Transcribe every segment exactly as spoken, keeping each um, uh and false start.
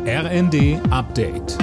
R N D Update.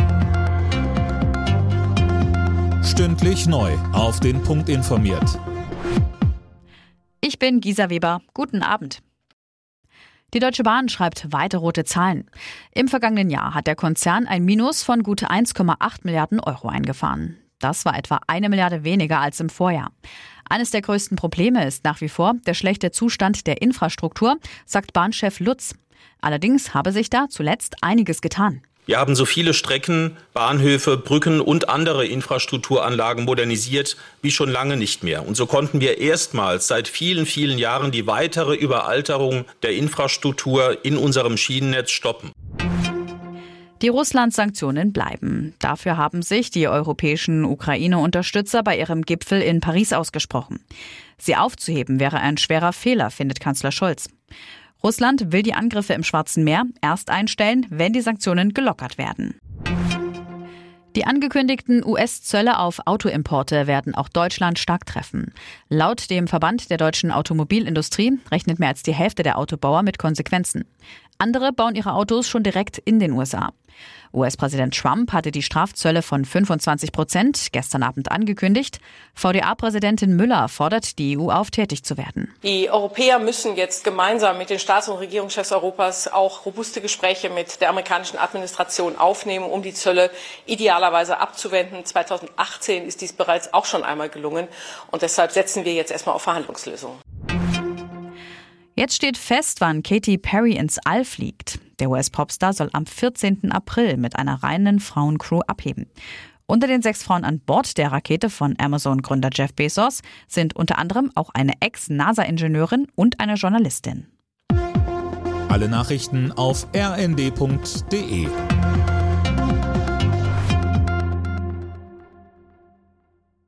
Stündlich neu auf den Punkt informiert. Ich bin Gisa Weber. Guten Abend. Die Deutsche Bahn schreibt weiter rote Zahlen. Im vergangenen Jahr hat der Konzern ein Minus von gut eins Komma acht Milliarden Euro eingefahren. Das war etwa eine Milliarde weniger als im Vorjahr. Eines der größten Probleme ist nach wie vor der schlechte Zustand der Infrastruktur, sagt Bahnchef Lutz. Allerdings habe sich da zuletzt einiges getan. Wir haben so viele Strecken, Bahnhöfe, Brücken und andere Infrastrukturanlagen modernisiert wie schon lange nicht mehr. Und so konnten wir erstmals seit vielen, vielen Jahren die weitere Überalterung der Infrastruktur in unserem Schienennetz stoppen. Die Russland-Sanktionen bleiben. Dafür haben sich die europäischen Ukraine-Unterstützer bei ihrem Gipfel in Paris ausgesprochen. Sie aufzuheben wäre ein schwerer Fehler, findet Kanzler Scholz. Russland will die Angriffe im Schwarzen Meer erst einstellen, wenn die Sanktionen gelockert werden. Die angekündigten U S-Zölle auf Autoimporte werden auch Deutschland stark treffen. Laut dem Verband der deutschen Automobilindustrie rechnet mehr als die Hälfte der Autobauer mit Konsequenzen. Andere bauen ihre Autos schon direkt in den U S A. U S-Präsident Trump hatte die Strafzölle von fünfundzwanzig Prozent gestern Abend angekündigt. V D A-Präsidentin Müller fordert die E U auf, tätig zu werden. Die Europäer müssen jetzt gemeinsam mit den Staats- und Regierungschefs Europas auch robuste Gespräche mit der amerikanischen Administration aufnehmen, um die Zölle idealerweise abzuwenden. zweitausendachtzehn ist dies bereits auch schon einmal gelungen. Und deshalb setzen wir jetzt erstmal auf Verhandlungslösungen. Jetzt steht fest, wann Katy Perry ins All fliegt. Der U S-Popstar soll am vierzehnten April mit einer reinen Frauencrew abheben. Unter den sechs Frauen an Bord der Rakete von Amazon-Gründer Jeff Bezos sind unter anderem auch eine Ex-NASA-Ingenieurin und eine Journalistin. Alle Nachrichten auf r n d punkt d e.